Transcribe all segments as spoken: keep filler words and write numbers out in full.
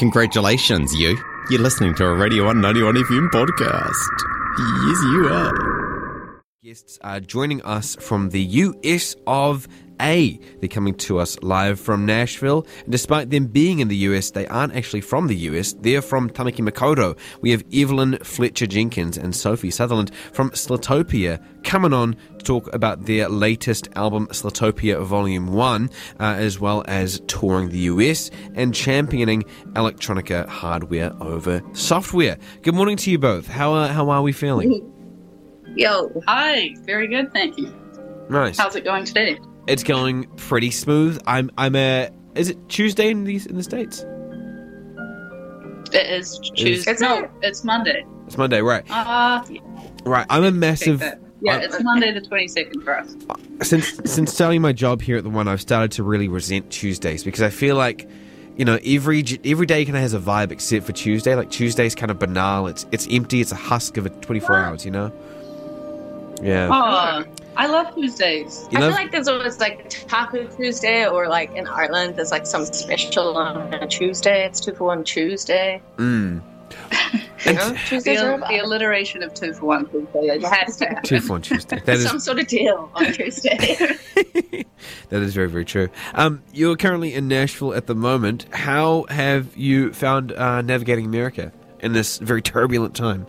Congratulations, you. You're listening to a Radio one ninety-one F M podcast. Yes, you are. Guests are joining us from the U S of A. They're coming to us live from Nashville. And despite them being in the U S, they aren't actually from the U S. They're from Tamaki Makaurau. We have Evelyn Fletcher-Jenkins and Sophie Sutherland from Slatopia coming on to talk about their latest album, Slatopia Volume one, uh, as well as touring the U S and championing electronica hardware over software. Good morning to you both. How, uh, how are we feeling? Yo. Hi. Very good, thank you. Nice. How's it going today? It's going pretty smooth. I'm I'm a is it Tuesday in the in the States? It is Tuesday. It's, no, it's Monday. It's Monday, right? Uh right. I'm a massive Yeah, I'm, it's Monday the twenty-second for us. Since since starting my job here at the One, I've started to really resent Tuesdays because I feel like, you know, every every day kind of has a vibe except for Tuesday. Like Tuesday's kind of banal. It's it's empty. It's a husk of a twenty-four hours, you know? Yeah. Oh, I love Tuesdays. You I love- feel like there's always like Taco Tuesday, or like in Ireland, there's like some special on a Tuesday. It's two for one Tuesday. Mm. You know, Tuesdays are The, about the alliteration of two for one Tuesday. It has to happen. Two for one Tuesday. That is some sort of deal on Tuesday. that is very, very true. Um, you're currently in Nashville at the moment. How have you found uh, navigating America in this very turbulent time?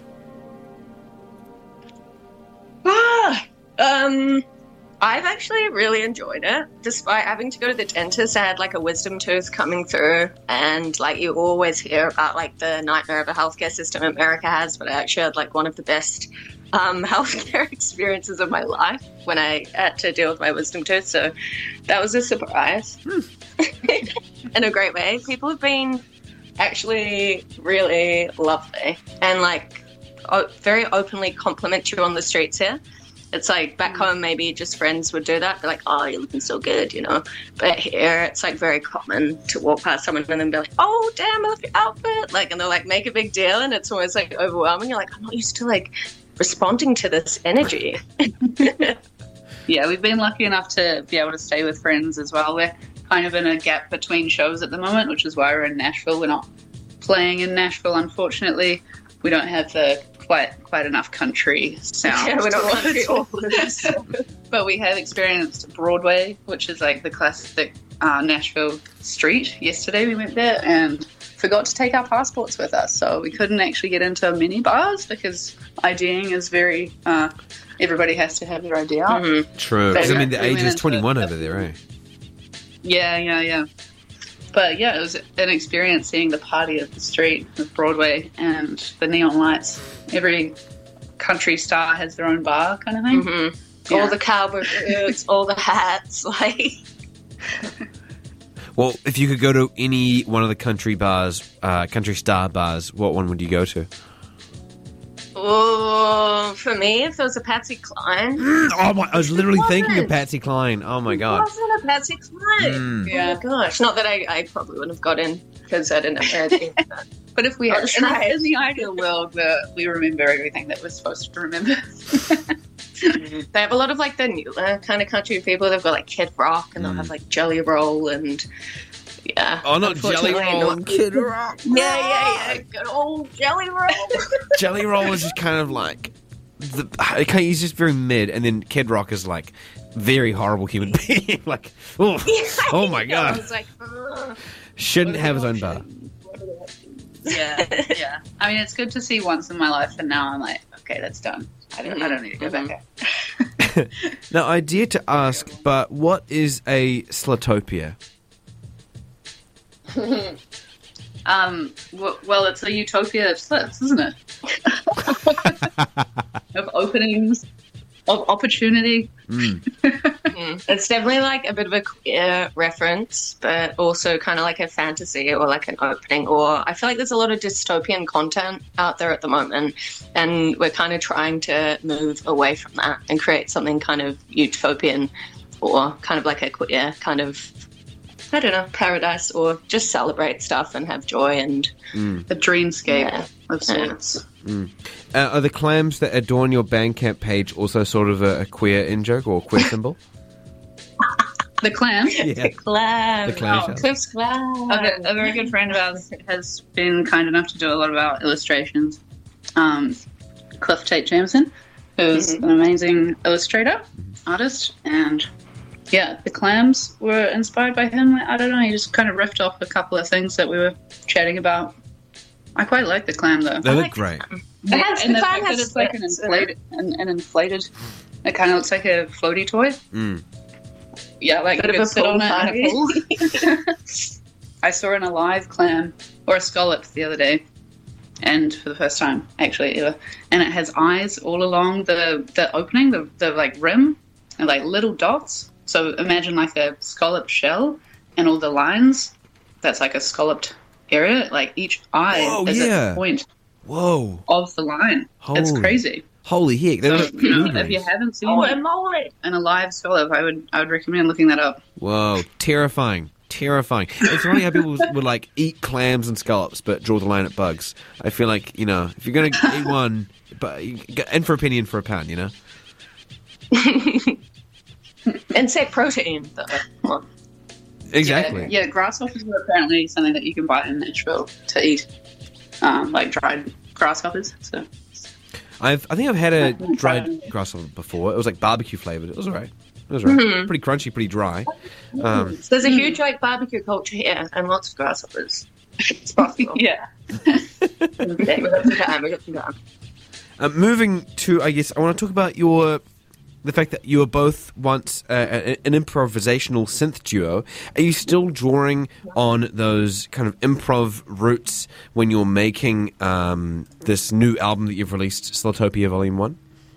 Ah, um, I've actually really enjoyed it. Despite having to go to the dentist, I had like a wisdom tooth coming through, and like you always hear about like the nightmare of a healthcare system America has, but I actually had like one of the best um, healthcare experiences of my life when I had to deal with my wisdom tooth. So that was a surprise in a great way. People have been actually really lovely and like o- very openly compliment you on the streets here. It's like back home, maybe just friends would do that. They're like, oh, you're looking so good, you know. But here, it's like very common to walk past someone and then be like, oh, damn, I love your outfit. Like, and they'll like make a big deal, and it's almost like overwhelming. You're like, I'm not used to like responding to this energy. Yeah, we've been lucky enough to be able to stay with friends as well. We're kind of in a gap between shows at the moment, which is why we're in Nashville. We're not playing in Nashville, unfortunately. We don't have the quite quite enough country sound. Yeah, we don't want to be awful. But we have experienced Broadway, which is like the classic uh, Nashville street. Yesterday we went there and forgot to take our passports with us, so we couldn't actually get into mini bars because IDing is very. Uh, everybody has to have their I D out. Mm-hmm. True. Because, I mean, the We age went is into twenty-one the- over there, right? Yeah, yeah, yeah. But yeah, it was an experience seeing the party of the street of Broadway and the neon lights. Every country star has their own bar kind of thing. Mm-hmm. Yeah. All the cowboy boots, all the hats, like. Well, if you could go to any one of the country bars, uh, country star bars, what one would you go to? Oh, for me, if there was a Patsy Cline. Oh my! I was literally It thinking of wasn't. Patsy Cline. Oh my It god! wasn't a Patsy Cline. Mm. Yeah. Oh my gosh. Not that I, I probably wouldn't have got in because I didn't have anything. But if we I'll had, in, try. the, in the ideal world where we remember everything that we're supposed to remember. They have a lot of like the newer kind of country people. They've got like Kid Rock and they'll Mm. have like Jelly Roll and yeah. Oh, not Jelly Unfortunately, Roll not- and Kid Rock. Yeah, yeah, yeah. Good old Jelly Roll. Jelly Roll is just kind of like the. Okay, he's just very mid, and then Kid Rock is like very horrible human being. Like, oh, oh my I god, was like, ugh. shouldn't have his own bar. yeah, yeah. I mean, it's good to see once in my life, and now I'm like, okay, that's done. I don't, I don't need to go back there. Now, I dare to ask, but what is a Slatopia? Um, w- well, it's a utopia of slits, isn't it? Of openings, of opportunity. Mm. Mm. It's definitely like a bit of a queer reference, but also kind of like a fantasy or like an opening. Or I feel like there's a lot of dystopian content out there at the moment, and we're kind of trying to move away from that and create something kind of utopian or kind of like a queer kind of, I don't know, paradise, or just celebrate stuff and have joy and Mm. A dreamscape Yeah. of sorts. Mm. Uh, are the clams that adorn your Bandcamp page also sort of a, a queer in-joke or queer symbol? The clam. Yeah. Clam. The clam Oh, shell. Cliff's clam. A, a very good friend of ours has been kind enough to do a lot of our illustrations. Um, Cliff Tate Jameson, who's Mhm. an amazing illustrator, artist, and yeah, the clams were inspired by him. I don't know, he just kind of riffed off a couple of things that we were chatting about. I quite like the clam though. They I look like great. It has, and the the clam fact that has it's like an slits in it. inflated, an, an inflated, it kind of looks like a floaty toy. Mm. Yeah, like Bit you of could a sit pool on it in a party. pool. I saw an alive clam or a scallop the other day, and for the first time actually ever, and it has eyes all along the the opening, the the like rim, and like little dots. So imagine like a scallop shell, and all the lines. That's like a scalloped area. Like each eye Whoa, is at yeah. the point Whoa. of the line. It's Holy- crazy. Holy heck. They So, look you know, if blueberries. you haven't seen Oh, it, and moly. an alive scallop, I would I would recommend looking that up. Whoa. Terrifying. Terrifying. It's funny how people would like eat clams and scallops but draw the line at bugs. I feel like, you know, if you're going to eat one, but in for a penny, in for a pound, you know? And say protein, though. Come on. Exactly. Yeah, yeah, grasshoppers are apparently something that you can buy in Nashville to eat, um, like dried grasshoppers. So I've, I think I've had a Yeah. dried grasshopper before. It was like barbecue flavored. It was alright. It was alright. Mhm. Pretty crunchy, pretty dry. Um, So there's a huge like barbecue culture here, and lots of grasshoppers. It's possible. yeah, Okay, we got some time. We got some time. uh, moving to, I guess, I want to talk about your the fact that you were both once uh, a- an improvisational synth duo. Are you still drawing on those kind of improv roots when you're making um, this new album that you've released, Slotopia Volume One?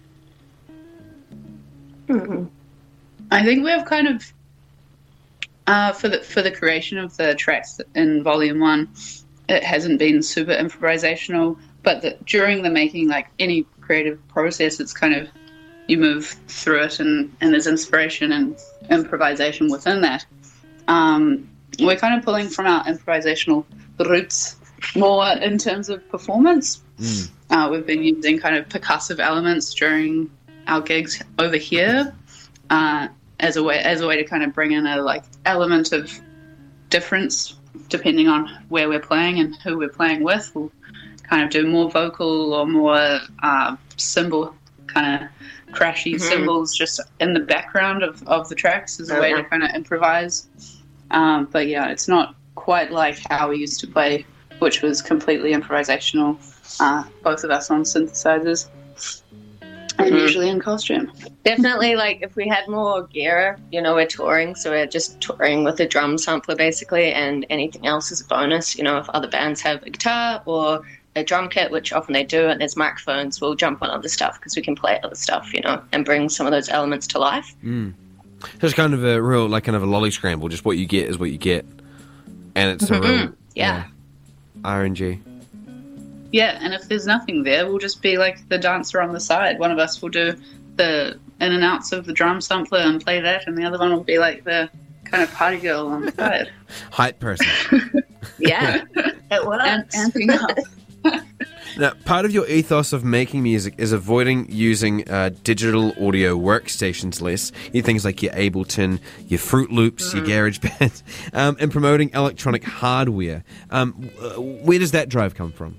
I think we've kind of uh, for the for the creation of the tracks in Volume One, it hasn't been super improvisational, but the, during the making, like any creative process, it's kind of you move through it, and, and there's inspiration and improvisation within that. Um, we're kind of pulling from our improvisational roots more in terms of performance. Mm. Uh, we've been using kind of percussive elements during our gigs over here uh, as a way as a way to kind of bring in a like element of difference depending on where we're playing and who we're playing with. We'll kind of do more vocal or more uh, cymbal kind of crashy Mhm. cymbals just in the background of, of the tracks as a Oh, way yeah. to kind of improvise. Um, but yeah, it's not quite like how we used to play, which was completely improvisational. Uh, both of us on synthesizers and Mhm. usually in costume. Definitely, like, if we had more gear, you know, we're touring, so we're just touring with a drum sampler, basically, and anything else is a bonus. You know, if other bands have a guitar or a drum kit, which often they do, and there's microphones, we'll jump on other stuff because we can play other stuff, you know, and bring some of those elements to life. Mm. So it's kind of a real, like, kind of a lolly scramble. Just what you get is what you get. And it's a real... Mhm. Yeah. R N G. Yeah, and if there's nothing there, we'll just be like the dancer on the side. One of us will do the in and outs of the drum sampler and play that, and the other one will be like the kind of party girl on the side. Hype person. Yeah, it works. and amping up. Now, part of your ethos of making music is avoiding using uh, digital audio workstations less. You things like your Ableton, your Fruit Loops, your GarageBand, um, and promoting electronic hardware. Um, uh, where does that drive come from?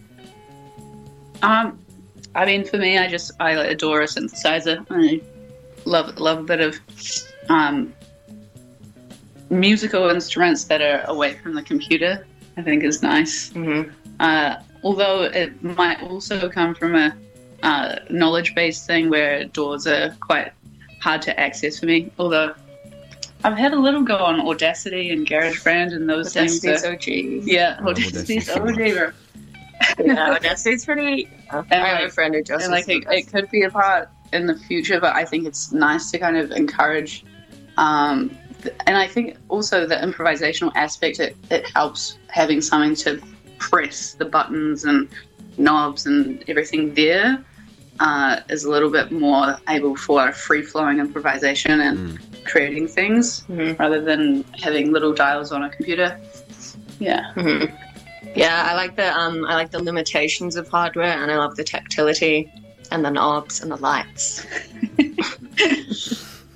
Um, I mean, for me, I just I adore a synthesizer. I love love a bit of um, musical instruments that are away from the computer. I think is nice. Mhm. Uh, although it might also come from a uh, knowledge-based thing where doors are quite hard to access for me. Although I've had a little go on Audacity and GarageBand and those things. Audacity's Are, O G. yeah, Oh, Audacity's Audacity's O G. Yeah, Audacity's pretty... I have a like- friend who just... And like it, it could be a part in the future, but I think it's nice to kind of encourage. Um, th- and I think also the improvisational aspect, it, it helps having something to press the buttons and knobs and everything there uh, is a little bit more able for free flowing improvisation and creating things Mhm. rather than having little dials on a computer. Yeah. Mhm. Yeah, I like the um, I like the limitations of hardware, and I love the tactility and the knobs and the lights. So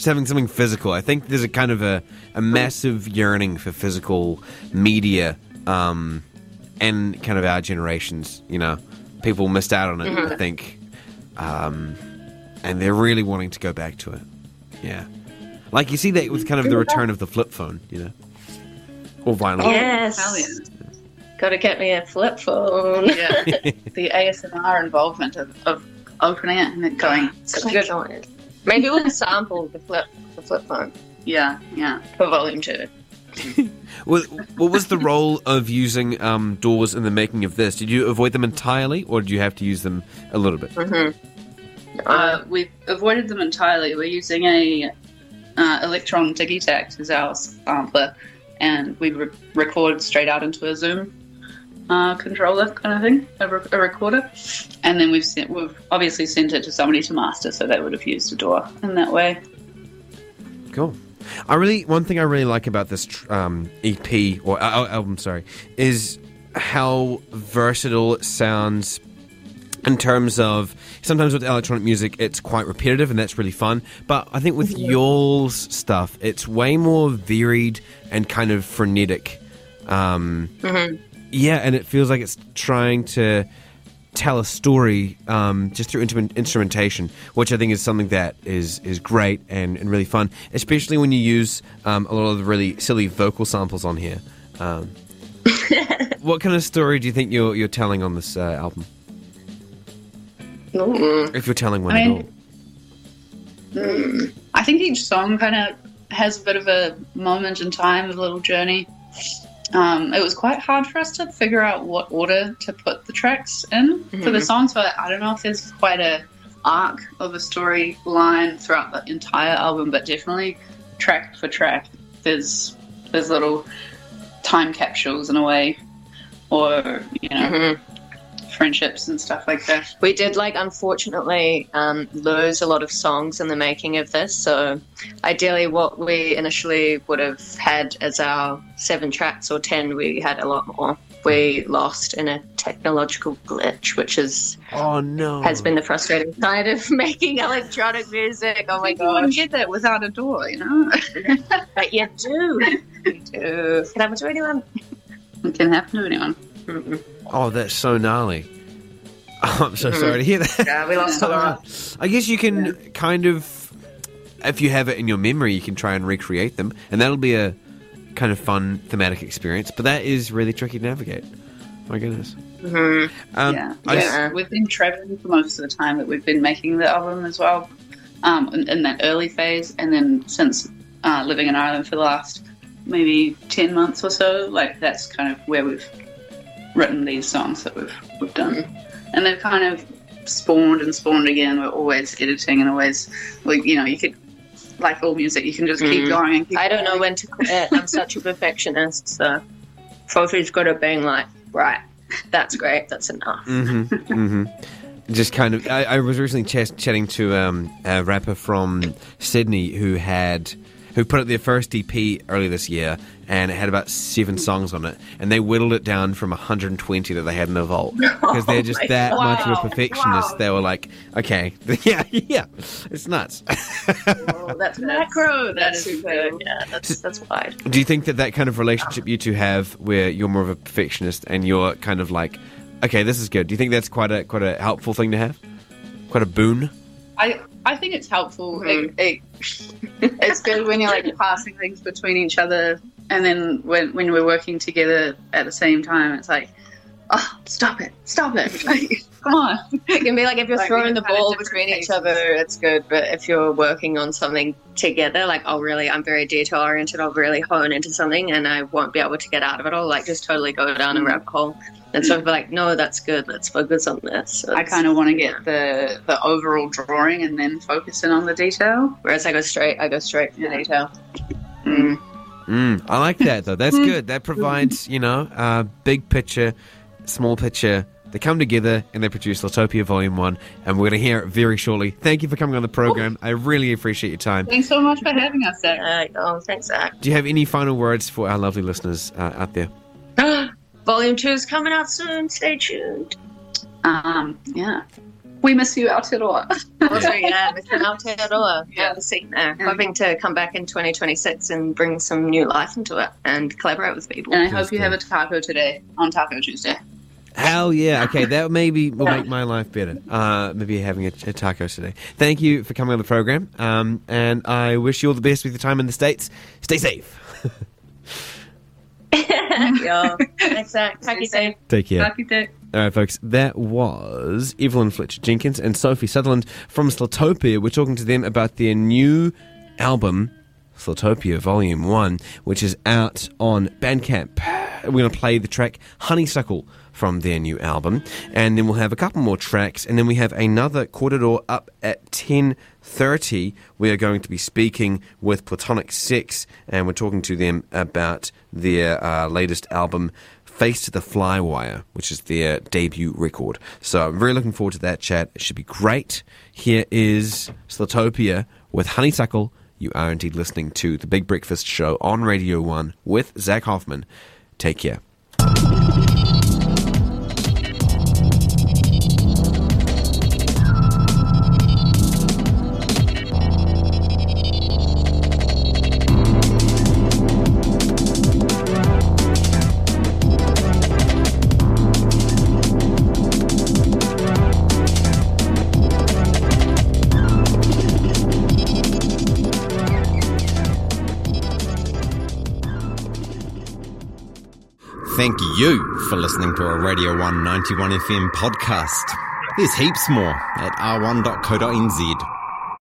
having something physical. I think there's a kind of a, a massive yearning for physical media, um, and kind of our generations, you know, people missed out on it, mm-hmm. I think, um, and they're really wanting to go back to it. Yeah, like you see that with kind of the return of the flip phone, you know, or vinyl. Yes. Italian. Gotta get me a flip phone. Yeah, the A S M R involvement of, of opening it and it going. Such a good one. Maybe we'll sample the flip, the flip phone. Yeah, yeah. For volume two. What, what was the role of using um, doors in the making of this? Did you avoid them entirely, or did you have to use them a little bit? Mm-hmm. Uh, we've avoided them entirely. We're using a uh, Electron Digitact as our sampler, and we re- record straight out into a Zoom uh, controller kind of thing, a, re- a recorder, and then we've sent, we've obviously sent it to somebody to master, so they would have used a D A W in that way. Cool. I really one thing I really like about this um, E P or uh, album, sorry, is how versatile it sounds. In terms of, sometimes with electronic music, it's quite repetitive, and that's really fun. But I think with y'all's stuff, it's way more varied and kind of frenetic. Um, mm-hmm. Yeah, and it feels like it's trying to tell a story um, just through instrument- instrumentation, which I think is something that is is great and, and really fun, especially when you use um, a lot of the really silly vocal samples on here. Um, what kind of story do you think you're you're telling on this uh, album? Mm. If you're telling one I at mean, all. Mm, I think each song kind of has a bit of a moment in time, a little journey. Um, it was quite hard for us to figure out what order to put the tracks in mm-hmm. for the songs, but I don't know if there's quite a arc of a storyline throughout the entire album, but definitely track for track there's there's little time capsules in a way, or you know mm-hmm. friendships and stuff like that. We did, like, unfortunately um, lose a lot of songs in the making of this, so ideally what we initially would have had as our seven tracks or ten, we had a lot more. We lost in a technological glitch, which is oh no has been the frustrating side of making electronic music. Oh my You wouldn't gosh. get that without a door, you know? But you do. You do. Can happen to anyone. It can happen to anyone. Mm-mm. Oh, that's so gnarly. Oh, I'm so sorry to hear that. Yeah, we lost a lot. I guess you can kind of, if you have it in your memory, you can try and recreate them, and that'll be a kind of fun thematic experience, but that is really tricky to navigate. My goodness. Mm-hmm. Um, yeah, I yeah. s- We've been traveling for most of the time that we've been making the album as well, um, in, in that early phase, and then since uh, living in Ireland for the last maybe ten months or so, like that's kind of where we've written these songs that we've we've done, and they've kind of spawned and spawned again. We're always editing and always, like, you know, you could, like all music, you can just keep Mm. going. And keep I don't know going. when to quit. I'm such a perfectionist, so Sophie's got it being like, right, that's great, that's enough. Mm-hmm, mm-hmm. Just kind of, I, I was recently ch- chatting to um, a rapper from Sydney who had, who put out their first E P earlier this year, and it had about seven songs on it, and they whittled it down from one hundred twenty that they had in the vault, because they're just my that God. much of a Wow. perfectionist. Wow. They were like, okay, yeah, yeah, it's nuts. Oh, that's macro. That's that is super. cool. Yeah, that's that's wide. Do you think that that kind of relationship you two have, where you're more of a perfectionist and you're kind of like, okay, this is good? Do you think that's quite a quite a helpful thing to have? Quite a boon? I I think it's helpful. Mhm. It, it, it's good when you're like passing things between each other, and then when when we're working together at the same time, it's like, oh, stop it, stop it, like, come on. It can be like if you're Like, throwing we the have kind of ball different between each paces. other, it's good. But if you're working on something together, like, oh, really, I'm very detail oriented. I'll really hone into something, and I won't be able to get out of it. I'll like just totally go down a Mm. rabbit hole. And so be like, no, that's good. Let's focus on this. So I it's- kind of want to get the the overall drawing and then focus in on the detail. Whereas I go straight, I go straight for the Yeah. detail. Mm. Mm, I like that, though. That's good. That provides, you know, uh, big picture, small picture. They come together and they produce Litopia Volume one, and we're going to hear it very shortly. Thank you for coming on the program. I really appreciate your time. Thanks so much for having us, Zach. Uh, oh, thanks, Zach. Do you have any final words for our lovely listeners uh, out there? Volume two is coming out soon. Stay tuned. Um, yeah. We miss you, Aotearoa. Also, yeah, missing Aotearoa. Yeah. Yeah, the scene there. Hoping to come back in twenty twenty-six and bring some new life into it and collaborate with people. And I hope you have a taco today on Taco Tuesday. Hell yeah. Okay, that maybe will make my life better. Uh, maybe having a, a taco today. Thank you for coming on the program. Um, and I wish you all the best with your time in the States. Stay safe. Yeah, thanks, Zach. Stay Happy safe. Take care. Happy day. All right, folks, that was Evelyn Fletcher-Jenkins and Sophie Sutherland from Slotopia. We're talking to them about their new album, Slotopia Volume one, which is out on Bandcamp. We're going to play the track Honeysuckle from their new album, and then we'll have a couple more tracks, and then we have another Korero up at ten thirty. We are going to be speaking with Platonic Sex, and we're talking to them about their uh, latest album, Face to the Flywire, which is their debut record. So I'm very looking forward to that chat. It should be great. Here is Slotopia with Honeysuckle. You are indeed listening to The Big Breakfast Show on Radio one with Zach Hoffman. Take care. Thank you for listening to a Radio one ninety-one F M podcast. There's heaps more at r one dot co dot n z.